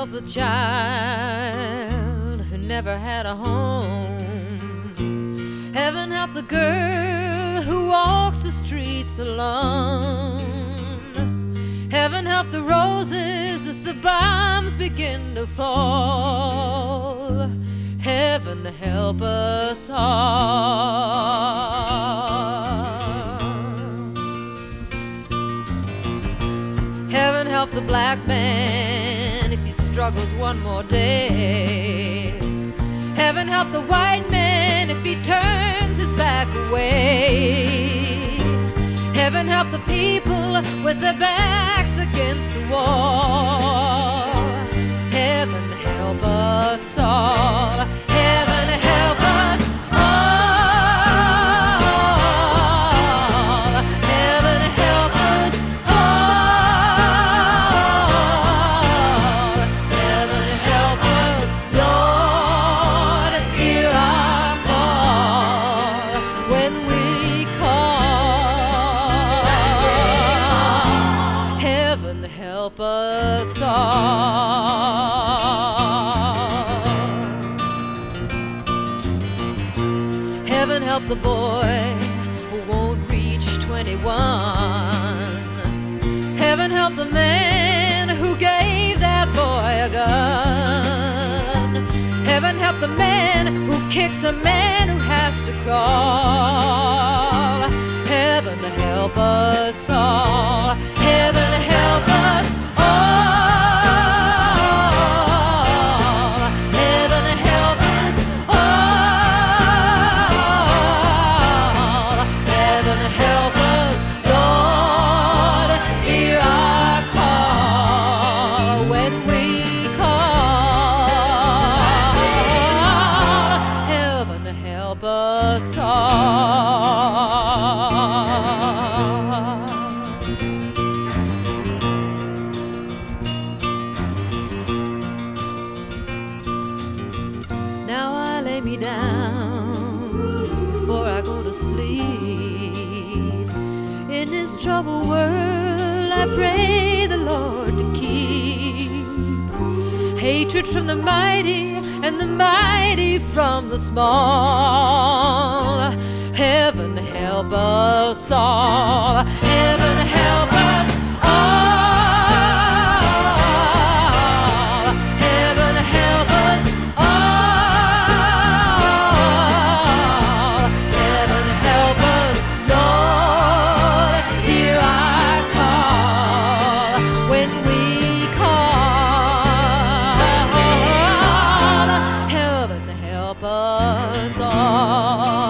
help the child who never had a home. Heaven help the girl who walks the streets alone. Heaven help the roses as the bombs begin to fall. Heaven help us all. Heaven help the black man if he struggles one more day. Heaven help the white man if he turns his back away. Heaven help the people with their backs against the wall. Heaven help us all. Heaven help us all. Heaven help us all. Heaven help us, Lord, hear our call when we call. Heaven help us all. Heaven help the boy who won't reach 21. Heaven help the man who gave that boy a gun. Heaven help the man who kicks a man who has to crawl. Heaven help us all. Heaven help us all. Heaven help us all. Heaven help us, Lord, hear our call when we call. Heaven help us all. Now I lay me down before I go to sleep. In this troubled world I pray the Lord to keep hatred from the mighty and the mighty from the small. Heaven help us all. Heaven help us all. Heaven help us all. Heaven help us, Lord, hear our call when we call. Heaven help us all.